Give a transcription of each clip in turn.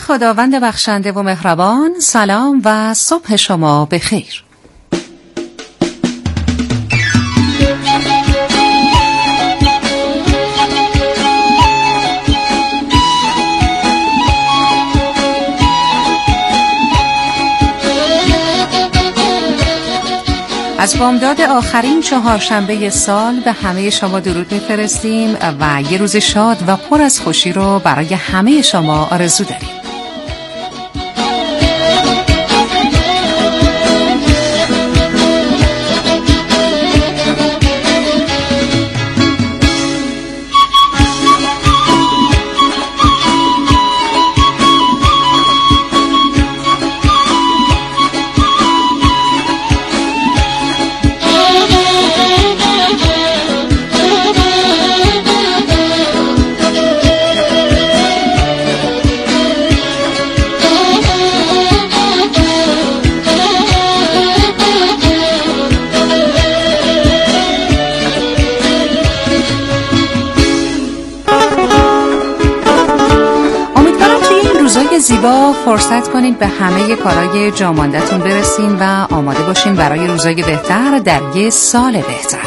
خداوند بخشنده و مهربان، سلام و صبح شما بخیر. از بامداد آخرین چهارشنبه سال به همه شما درود می‌فرستیم و یه روز شاد و پر از خوشی رو برای همه شما آرزو داریم. زیبا فرصت کنید به همه کارهای جامانده‌تون برسین و آماده باشین برای روزای بهتر در یه سال بهتر.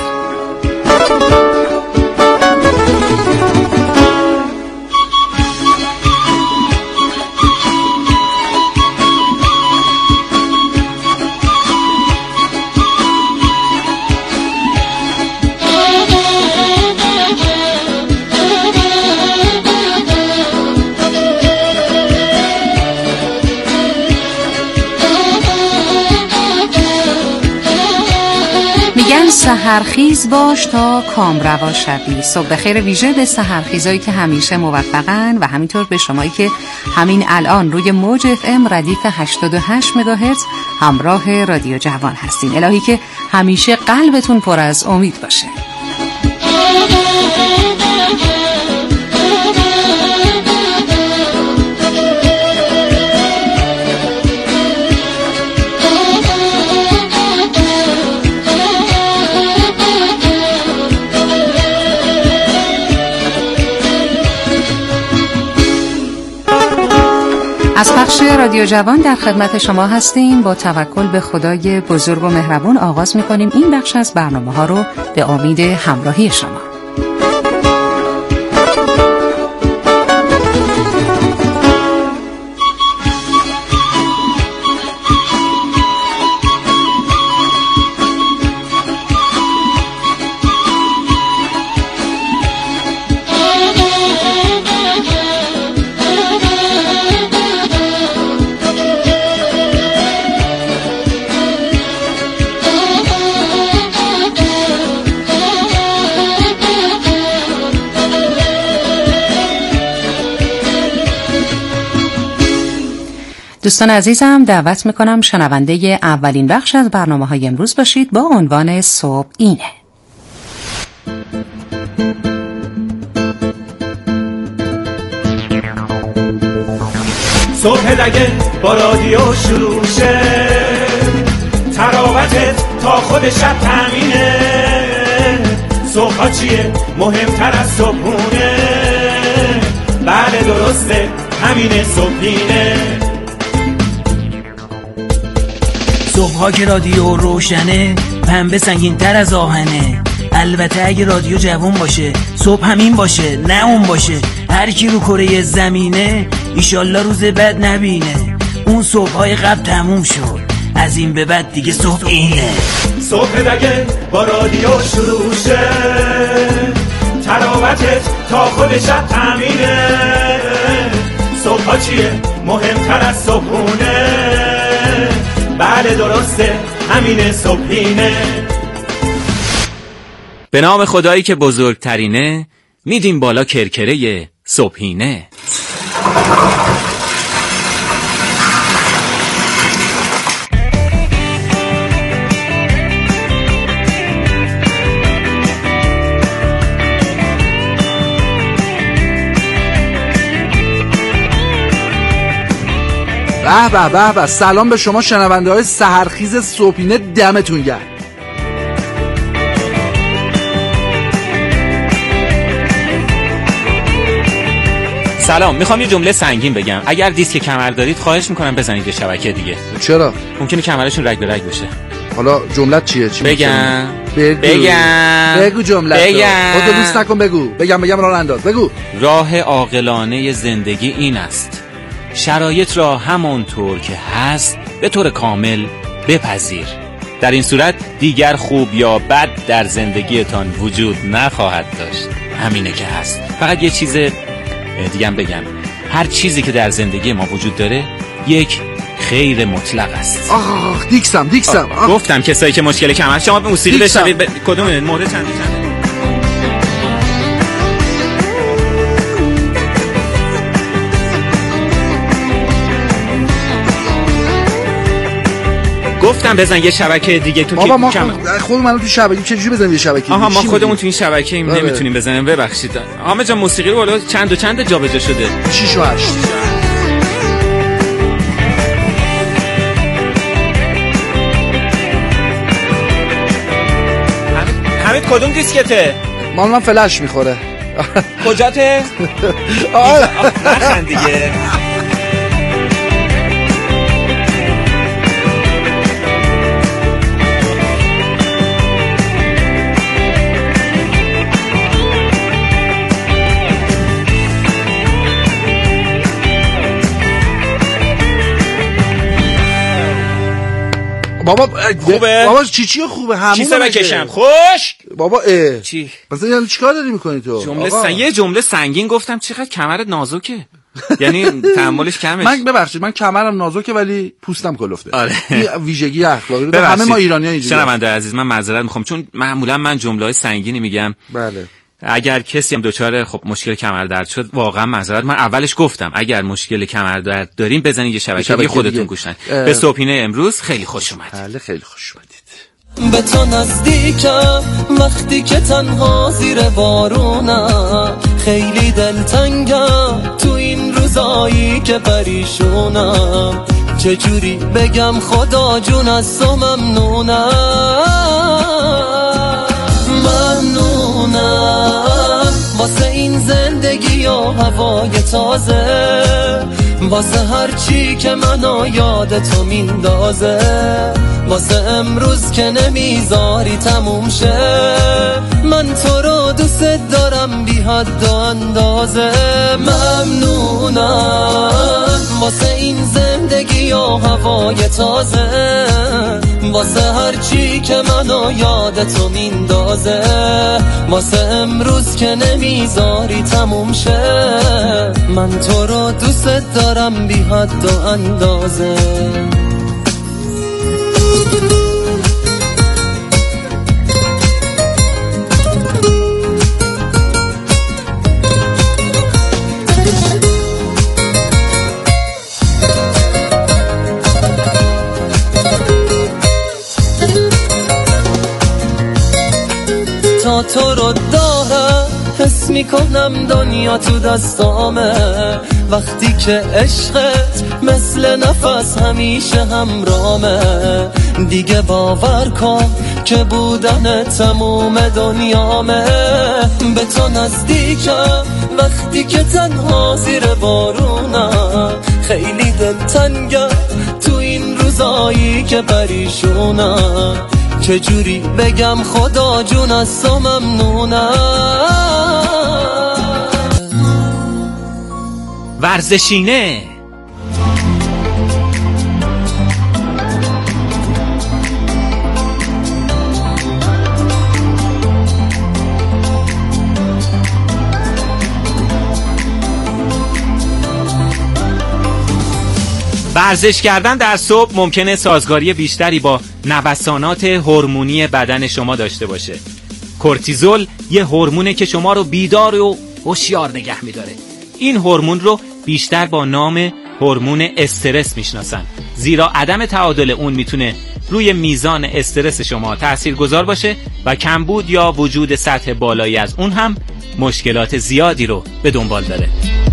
سحرخیز باش تا کامروا شوی. صبح بخیر ویژه به سحرخیزایی که همیشه موفقن و همینطور به شمایی که همین الان روی موج FM ردیف 88 مگاهرتز همراه رادیو جوان هستین. الهی که همیشه قلبتون پر از امید باشه. از پخش رادیو جوان در خدمت شما هستیم. با توکل به خدای بزرگ و مهربون آغاز می‌کنیم این بخش از برنامه‌ها رو به امید همراهی شما. دوستان عزیزم دعوت میکنم شنونده اولین بخش از برنامه‌های امروز باشید با عنوان صبح اینه. صبح دگه با رادیو شروع شه، تراوتت تا خود شب تامینه. صبح چیه مهمتر از صبحونه؟ بله درسته همینه صبحینه. صبح‌ها که رادیو روشنه، پنبه سنگین تر از آهنه. البته اگه رادیو جوان باشه، صبح همین باشه نه اون باشه. هر کی رو کره زمینه ایشالله روز بد نبینه. اون صبح‌های قبل تموم شد، از این به بعد دیگه صبح اینه. صبح دگه با رادیو شروع شه، تراوتت تا خود شب تامینه. صبح‌ها چیه مهمتر از صبحونه؟ بله درسته همینه صبحینه. به نام خدایی که بزرگترینه، میدیم بالا کرکره صبحینه. به به سلام به شما شنونده های سحرخیز صبحینه، دمتون گرم. سلام، میخوام یه جمله سنگین بگم. اگر دیسک کمر دارید خواهش میکنم بزنید یه شبکه دیگه. چرا؟ ممکنه کمرشون رگ به رگ بشه. حالا جملت چیه؟ چی بگم؟ بگو جملت رو. خودت دوست نکن بگو. بگم راه انداز. بگو. راه عاقلانه زندگی این است: شرایط را همانطور که هست به طور کامل بپذیر. در این صورت دیگر خوب یا بد در زندگیتان وجود نخواهد داشت. همینه که هست. فقط یه چیز دیگه هم بگم. هر چیزی که در زندگی ما وجود داره یک خیر مطلق است. دیکسم. گفتم کسایی که مشکل کمر، شما به موسیقی بشنوید. کدوم مورد چنده؟ گفتم بزن یه شبکه دیگه تو. بابا ما خودمون تو شبکه چجوری بزنیم یه شبکه؟ ما خودمون تو این شبکه ایم نمیتونیم بزنیم. ببخشید حامد جان، موسیقی رو بالا چند جابجا شده. 6 و 8. حمید کدوم دیسکته؟ مال من فلش میخوره. کجاته؟ نخند دیگه. بابا خوبه؟ بابا چی خوبه؟ همون چی بکشم؟ خوش بابا چی؟ مثلا یعنی چیکار داری میکنی تو؟ یه جمله سنگین گفتم. چقدر کمرت نازکه. یعنی تحملش کمه. من ببخشید من کمرم نازکه ولی پوستم کلفته. آره. این ویژگی اخلاقی رو همه ما ایرانی‌ها اینجوریه. شنونده عزیز من معذرت میخوام چون معمولا من جمله‌های سنگینی میگم. بله. اگر کسی هم دچار مشکل کمردرد شد واقعا معذرت. من اولش گفتم اگر مشکل کمردرد دارین بزنید یه شبکه خودتون گوشن. به صبحینه امروز خیلی خوش اومدید. بله خیلی خوش اومدید. به تو نزدیکم وقتی که تنها زیر بارونم، خیلی دلتنگم تو این روزایی که پریشونم. چجوری بگم خدا جون از تو ممنونم واسه این زندگی و هوای تازه، واسه هر چی که منو یاد تو میندازه، واسه امروز که نمیذاری تموم شه. من تو رو دوست دارم بی حد و اندازه. ممنونم واسه این زندگی و هوای تازه، واسه هر چی که منو یاد تو میندازه، واسه امروز که نمیذاری تموم شه. من تو رو دوست دارم بی حد و اندازه. تا تو رو دارم حس میکنم دنیا تو دستامه، وقتی که عشقت مثل نفس همیشه همرامه. دیگه باور کن که بودن تموم دنیامه. به تو نزدیکم وقتی که تنها زیر بارونم، خیلی دلتنگم تو این روزایی که پریشونم. چجوری بگم خدا جون از تو ممنونم. ورزشینه ورزش کردن در صبح ممکنه سازگاری بیشتری با نوسانات هورمونی بدن شما داشته باشه. کورتیزول یه هورمونه که شما رو بیدار و هوشیار نگه می‌داره. این هورمون رو بیشتر با نام هورمون استرس میشناسن، زیرا عدم تعادل اون میتونه روی میزان استرس شما تاثیرگذار باشه و کمبود یا وجود سطح بالایی از اون هم مشکلات زیادی رو به دنبال داره.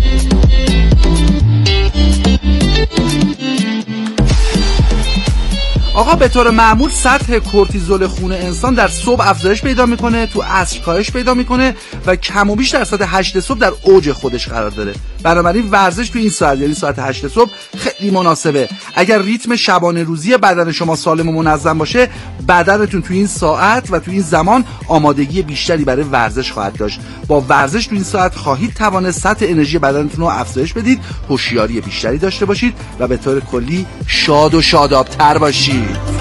آقا به طور معمول سطح کورتیزول خون انسان در صبح افزایش پیدا میکنه، تو عصر کاهش پیدا میکنه و کم و بیش در ساعت 8 صبح در اوج خودش قرار داره. بنابراین ورزش تو این ساعت، یعنی ساعت 8 صبح، خیلی مناسبه. اگر ریتم شبانه روزی بدن شما سالم و منظم باشه، بدنتون تو این ساعت و تو این زمان آمادگی بیشتری برای ورزش خواهد داشت. با ورزش تو این ساعت خواهید توانست سطح انرژی بدنتون رو افزایش بدید، هوشیاری بیشتری داشته باشید و به طور کلی شاد و شاداب‌تر باشید.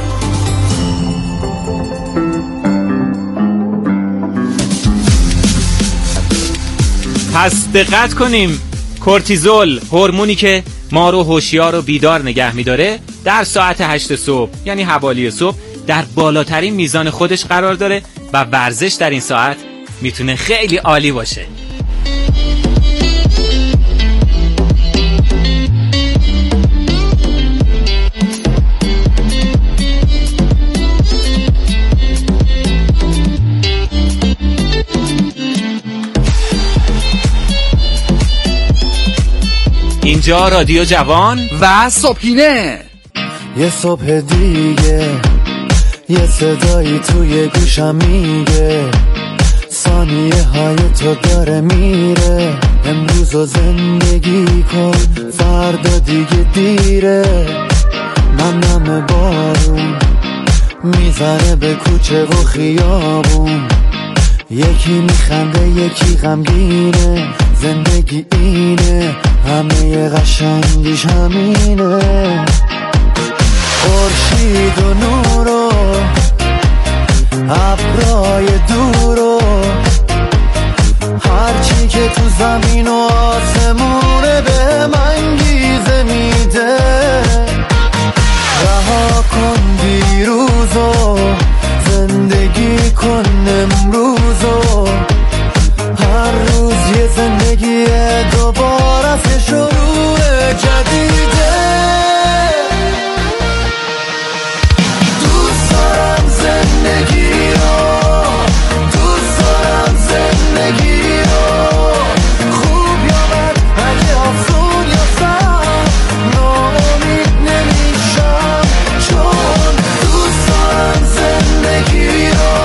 پس دقت کنیم، کورتیزول، هورمونی که ما رو هوشیار و بیدار نگه می‌داره، در ساعت 8 صبح یعنی حوالی صبح در بالاترین میزان خودش قرار داره و ورزش در این ساعت میتونه خیلی عالی باشه. اینجا رادیو جوان و صبحینه. یه صبح دیگه، یه صدایی توی گوشم میگه ثانیه های تو داره میره. امروز رو زندگی کن، فردا دیگه دیره. نم بارون میزنه به کوچه و خیابون، یکی میخنده یکی غمگینه. زندگی اینه، همه قشنگیش همینه. خورشید و نور و ابرای دور و هرچی که تو زمین و آسمونه به من گیزه میده. رها کن دیروزو، زندگی کن امروزو. هر روز یه زندگی دوباره از شروع جدیده. دوست دارم زندگی رو، دوست دارم زندگی رو. خوب یا بد، اگه افزون یا سخت، ناامید نمیشم، چون دوست دارم زندگی رو.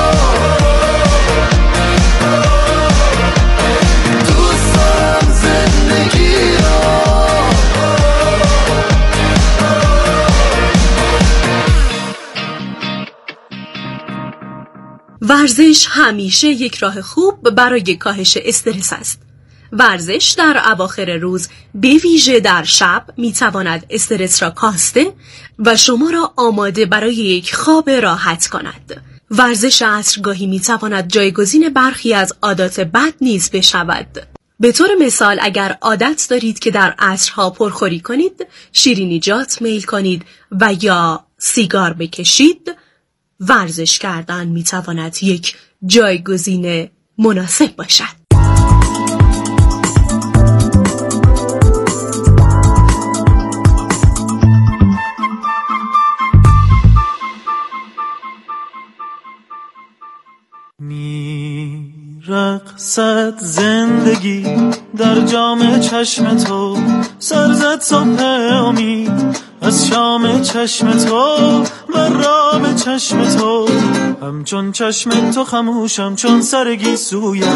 ورزش همیشه یک راه خوب برای کاهش استرس است. ورزش در اواخر روز، به ویژه در شب، میتواند استرس را کاسته و شما را آماده برای یک خواب راحت کند. ورزش عصرگاهی میتواند جایگزین برخی از عادات بد نیز بشود. به طور مثال، اگر عادت دارید که در عصرها پرخوری کنید، شیرینیجات میل کنید و یا سیگار بکشید، ورزش کردن میتواند یک جایگزین مناسب باشد. میرقصد زندگی در جام چشم تو، سرزد صبح امید از شام چشم تو و رام چشم تو. همچون چشم تو خموشم چون سرگی سویت،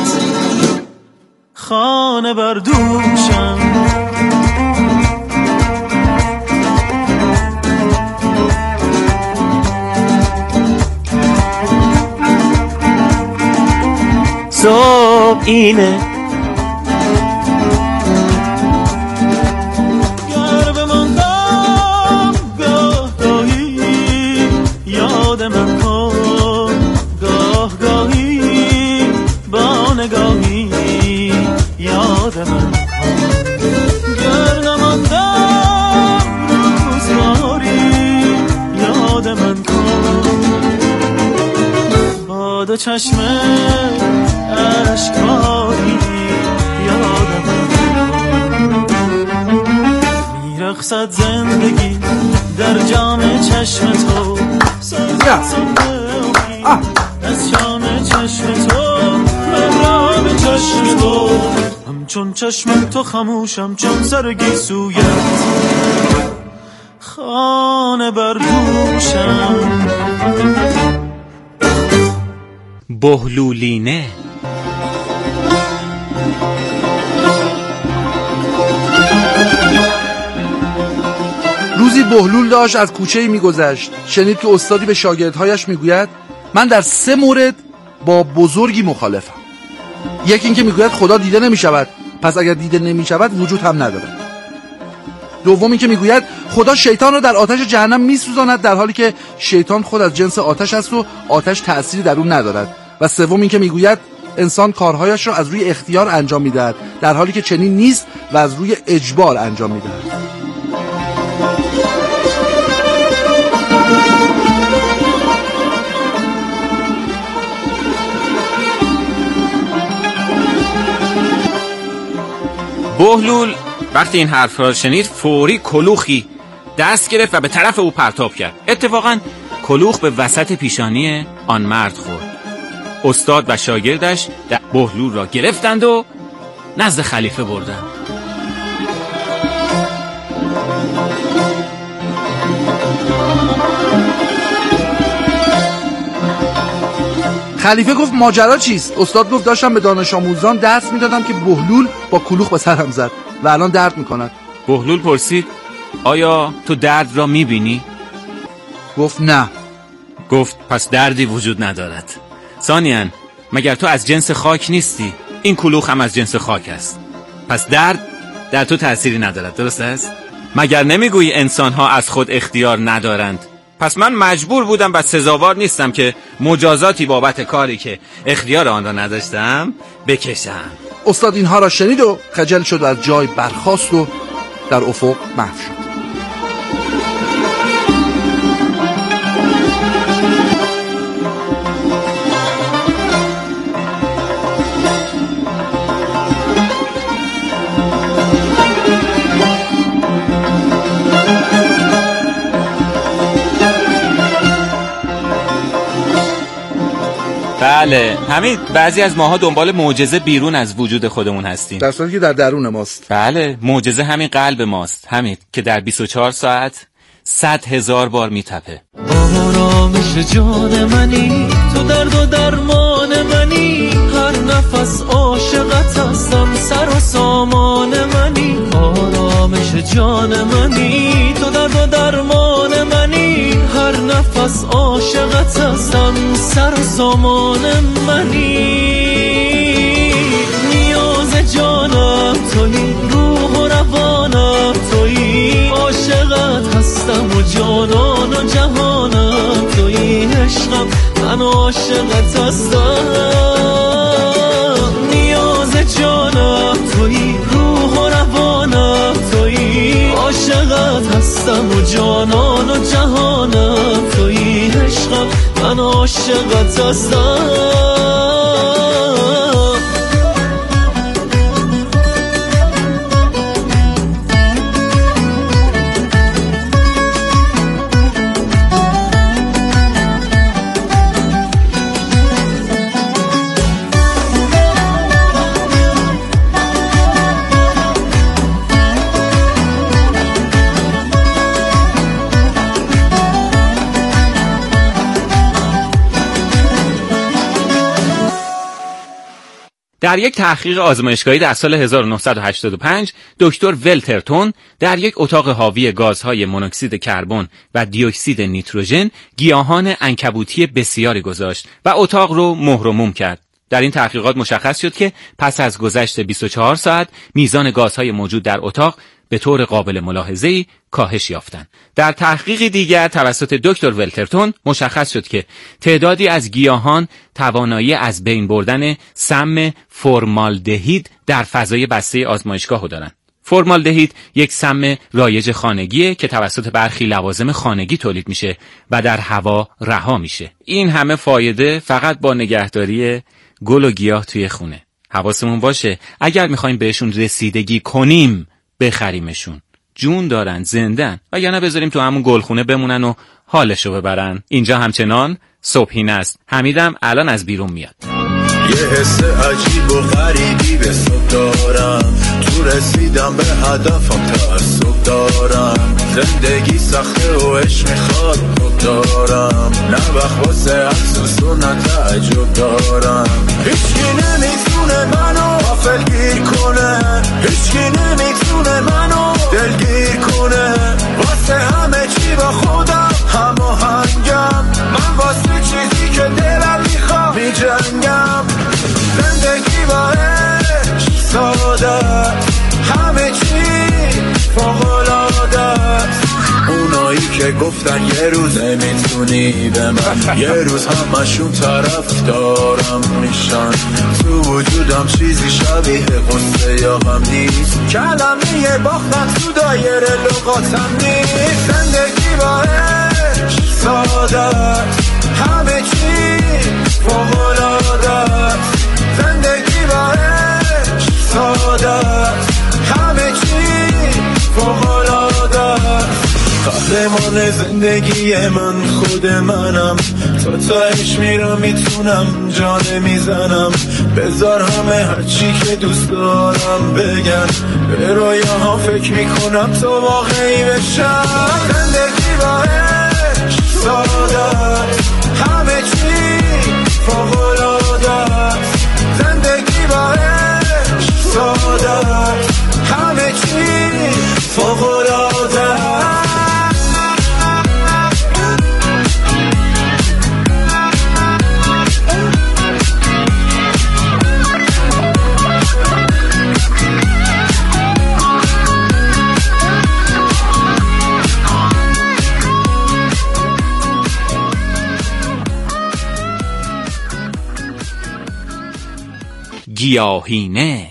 خانه بردوشم. صبح اینه، گر بماندم گاه گاهی یاد من کن، گاه گاهی با نگاهی یاد من کن. گر نماندم روزگاری یاد من کن، با دو چشم اشکاری یادم میرقصد زندگی در جام چشم تو، از شام چشم تو و رام چشم تو. همچون چشم تو خموشم چون سرگی سویت، خانه بردوشم. بهلولینه. روزی بهلول داشت از کوچه‌ای میگذشت. شنید که استادی به شاگردهایش میگوید من در 3 مورد با بزرگی مخالفم. یکی این که میگوید خدا دیده نمیشود، پس اگر دیده نمیشود وجود هم ندارد. دوم این که میگوید خدا شیطان را در آتش جهنم میسوزاند، در حالی که شیطان خود از جنس آتش است و آتش تأثیری در اون ندارد. و سوم این که میگوید انسان کارهایش را از روی اختیار انجام میدهد، در حالی که چنین نیست و از روی اجبار انجام میدهد. بهلول وقتی این حرف را شنید فوری کلوخی دست گرفت و به طرف او پرتاب کرد. اتفاقاً کلوخ به وسط پیشانی آن مرد خورد. استاد و شاگردش بهلول را گرفتند و نزد خلیفه بردند. خلیفه گفت ماجرا چیست؟ استاد گفت داشتم به دانش آموزان درس میدادم که بهلول با کلوخ به سرم زد و الان درد میکند. بهلول پرسید آیا تو درد را میبینی؟ گفت نه. گفت پس دردی وجود ندارد. ثانیاً مگر تو از جنس خاک نیستی؟ این کلوخ هم از جنس خاک است، پس درد در تو تأثیری ندارد، درست است؟ مگر نمیگویی انسان‌ها از خود اختیار ندارند؟ پس من مجبور بودم و سزاوار نیستم که مجازاتی بابت کاری که اختیار آن را نداشتم بکشم. استاد اینها را شنید و خجل شد و از جای برخاست و در افق محو شد. بله همین، بعضی از ماها دنبال معجزه بیرون از وجود خودمون هستیم، در صورتی که در درون ماست. بله، معجزه همین قلب ماست، همین که در 24 ساعت 100,000 بار میتپه. آرامش جان منی، تو درد و درمان منی، هر نفس عاشقت هستم، سر و سامان منی. آرامش جان منی، تو درد و درمان منی، هر نفس عاشقت هستم، سر و سامان منی. نیاز جانم تویی، روح و روانم تویی، عاشقت هستم و جانان و جهانم تویی. عشقم من عاشقت هستم، نیاز جانم تویی، روح و روانم تویی، عاشقت هستم و جانان و جهانم تویی. عشقم من عاشقت هستم. در یک تحقیق آزمایشگاهی در سال 1985 دکتر ولترتون در یک اتاق حاوی گازهای مونوکسید کربن و دی اکسید نیتروژن گیاهان عنکبوتی بسیاری گذاشت و اتاق رو مهر و موم کرد. در این تحقیقات مشخص شد که پس از گذشت 24 ساعت میزان گازهای موجود در اتاق به طور قابل ملاحظه‌ای کاهش یافتند. در تحقیقی دیگر توسط دکتر ولترتون مشخص شد که تعدادی از گیاهان توانایی از بین بردن سم فرمالدهید در فضای بسته آزمایشگاه دارند. فرمالدهید یک سم رایج خانگیه که توسط برخی لوازم خانگی تولید میشه و در هوا رها میشه. این همه فایده فقط با نگهداری گل و گیاه توی خونه. حواسمون باشه اگر میخوایم بهشون رسیدگی کنیم بخریمشون، جون دارن، زندن، و یا نه بذاریم تو همون گلخونه بمونن و حالشو ببرن. اینجا همچنان صبحینه است. حمیدم الان از بیرون میاد. یه حس عجیب و غریبی به صبح دارم، تو رسیدم به هدفم تعصب دارم، زندگی سخته و عشق میخواد خوب دارم، نه وقت واسه افسوس و نه تعجب دارم. هیچکی نمیتونه منو غافلگیر کنه، هیچکی نمیتونه منو دلگیر کنه، واسه همه آهنگم. زندگی با عشق ساده، همه چی فوق‌العاده. اونایی که گفتن یه روز نمیتونی به من، یه روز همشون طرف دارم میشن. تو وجودم چیزی شبیه قصه یا غم نیست، کلمه باختن تو دایره لغاتم نیست. زندگی با عشق ساده، همه چی فوق‌العاده. زندگی با عشق ساده، همه چی فوق‌العاده. قهرمان زندگی من خود منم، تا تهش میرم میتونم جان میزنم. بذار همه هرچی که دوست دارم بگن، به رویاها فکر میکنم تا واقعی بشم. زندگی با عشق ساده، همه چی فوق‌العاده. زندگی با عشق ساده، همه چی فوق‌العاده. گیاهینه.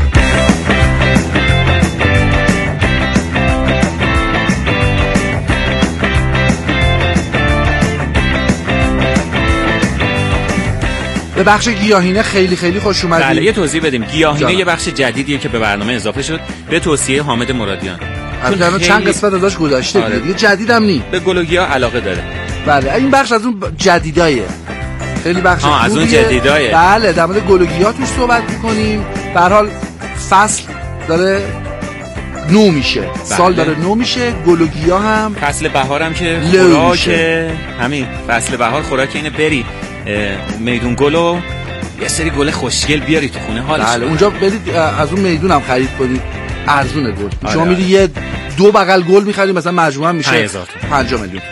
به بخش گیاهینه خیلی خیلی خوش اومدید. بله یه توضیح بدیم. گیاهینه یه بخش جدیدیه که به برنامه اضافه شد به توصیه حامد مرادیان. البته چند قسمت ازش گذاشته آره. دیگه جدیدم نی. به گل و گیاه علاقه داره. بله این بخش از اون جدیدایه. خیلی بخش خوبیه. از اون جدیدایه. بله در مورد گل و گیاه توش صحبت می‌کنیم. به هر حال فصل داره نو میشه. بله. سال داره نو میشه. گل و گیاه هم فصل بهار هم که خوراک همین فصل بهار خوراک اینه. بری میدون گلو یه سری گل خوشگل بیاری تو خونه حالش. بله اونجا برید از اون میدون هم خرید کنید. ارزونه گل. شما میری یه 2 بغل گل می‌خرید مثلا مجموعاً میشه 50 میلیون.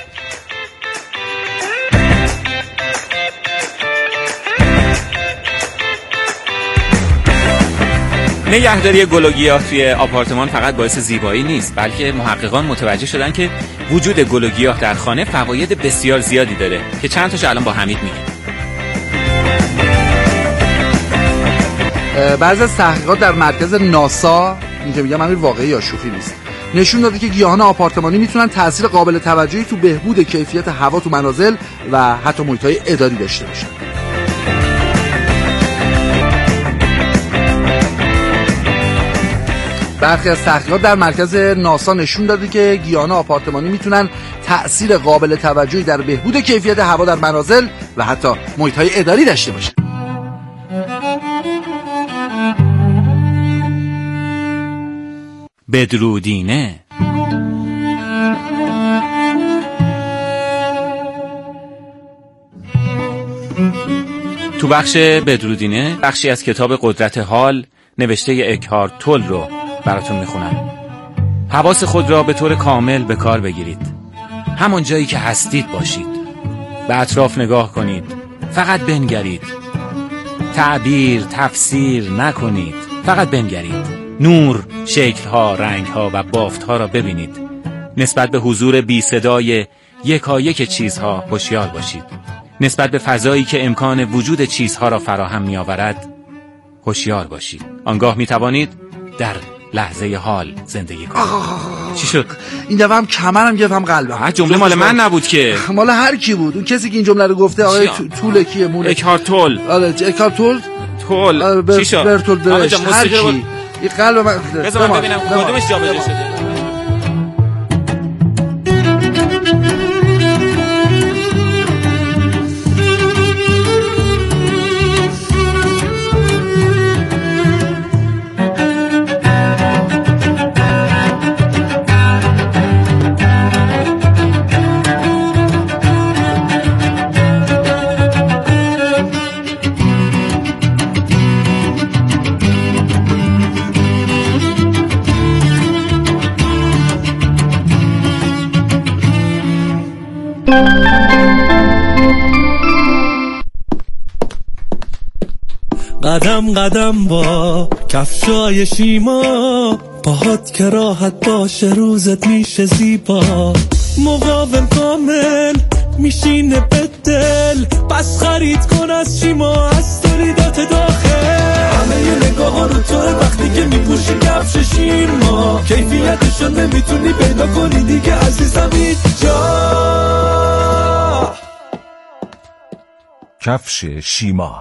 نگهداری گل و گیاه توی آپارتمان فقط باعث زیبایی نیست، بلکه محققان متوجه شدن که وجود گل و گیاه در خانه فواید بسیار زیادی داره که چند تاشو الان با حمید میگیم. بعضی از تحقیقات در مرکز ناسا اینکه میگم همین واقعی یا شوخی نیست نشون داده که گیاهان آپارتمانی میتونن تاثیر قابل توجهی تو بهبود کیفیت هوا تو منازل و حتی محیط‌های اداری داشته باشن. برخی از تحقیقات در مرکز ناسا نشون داده که گیاهان آپارتمانی میتونن تأثیر قابل توجهی در بهبود کیفیت هوا در منازل و حتی محیط‌های اداری داشته باشن. بدرودینه. تو بخش بدرودینه بخشی از کتاب قدرت حال نوشته اکهارت تول رو براتون میخونم. حواس خود را به طور کامل به کار بگیرید. همون جایی که هستید باشید. به اطراف نگاه کنید. فقط بنگرید. تعبیر، تفسیر نکنید. فقط بنگرید. نور، شکل‌ها، رنگ‌ها و بافت‌ها را ببینید. نسبت به حضور بی صدای یکایک چیزها هوشیار باشید. نسبت به فضایی که امکان وجود چیزها را فراهم می‌آورد هوشیار باشید. آنگاه می‌توانید در لحظه حال زندگی کنید. چی شد؟ این دفعه هم کمرم گرفت هم قلبم. جمله مال من نبود که. مال هر کی بود. اون کسی که این جمله رو گفته آقای طول کیه؟ موله اکهارت تول. آره اکهارت تول. چی شد؟ برتولد برشت. هر کی. این قلب من بذار من ببینم کدومش جابجا شده. قدم قدم با کفشای شیما، پاهات که راحت باشه روزت میشه زیبا. مقاوم کامل میشینه به دل، پس خرید کن از شیما از تولیدات داخل. همه ی نگاه ها رو توه وقتی که میپوشی کفش شیما، کیفیتشو نمیتونی پیدا کنی دیگه عزیزم اینجا. کفش شیما.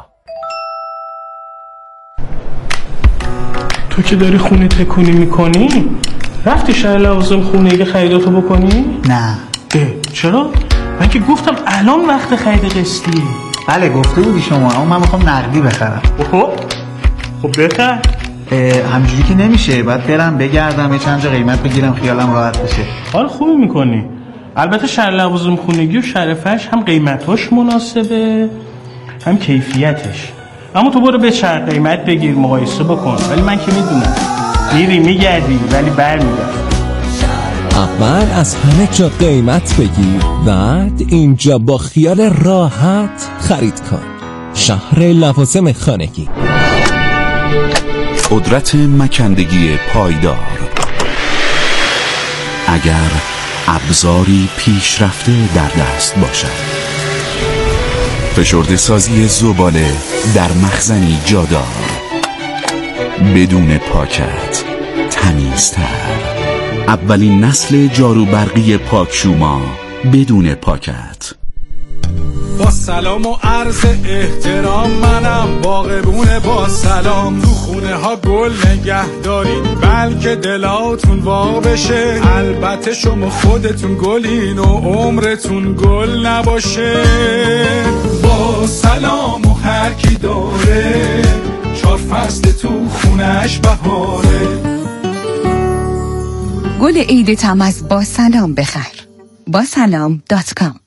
تو که داری خونه تکونی میکنی رفتی شهر لوازم خونگی خریداتو بکنی؟ نه. چرا؟ من که گفتم الان وقت خرید قسطیه. بله گفته بودی شما، اما من میخوام نقدی بخرم. خب بخر. همجوری که نمیشه، باید برم بگردم یه چند جا قیمت بگیرم خیالم راحت بشه. حال خوبی میکنی. البته شهر لوازم خونگی و شرفش هم قیمتاش مناسبه هم کیفیتش، اما تو برو به چند قیمت بگیر مقایسه بکن. ولی من که میدونم میری میگردی ولی برمیگردی. اول از همه جا قیمت بگیر، بعد اینجا با خیال راحت خرید کن. شهر لوازم خانگی. قدرت مکندگی پایدار. اگر ابزاری پیشرفته در دست باشد، فشرده سازی زباله در مخزنی جادار، بدون پاکت، تمیزتر. اولین نسل جارو برقی پاکشوما بدون پاکت. با سلام و عرض احترام، منم باغبون با سلام. تو خونه ها گل نگه دارین بلکه دلاتون وا بشه. البته شما خودتون گلین و عمرتون گل نباشه. با سلام و هر کی داره 4 فصل تو خونش بهاره. گل عیدت هم از با سلام بخر. با سلام.com.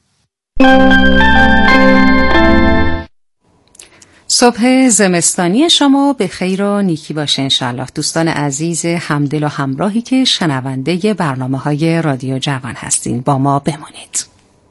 صبح زمستانی شما به خیر و نیکی باشه انشالله. دوستان عزیز همدل و همراهی که شنونده برنامه‌های رادیو جوان هستین، با ما بمانید.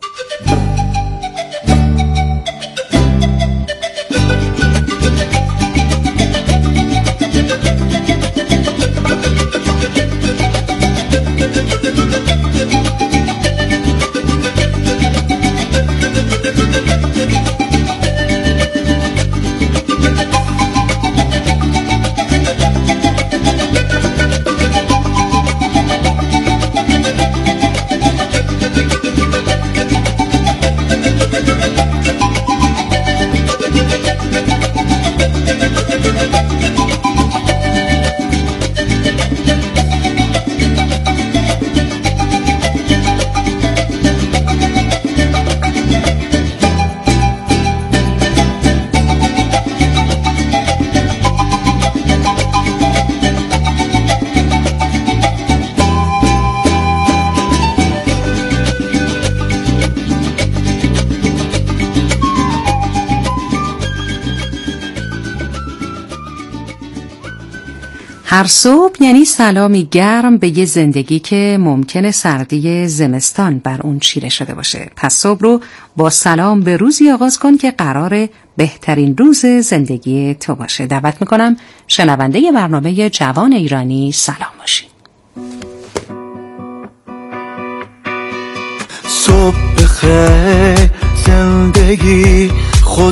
هر صبح یعنی سلامی گرم به یه زندگی که ممکنه سردی زمستان بر اون چیره شده باشه. پس صبح رو با سلام به روزی آغاز کن که قراره بهترین روز زندگی تو باشه. دعوت میکنم شنونده برنامه جوان ایرانی سلام باشی. صبح بخیر زندگی،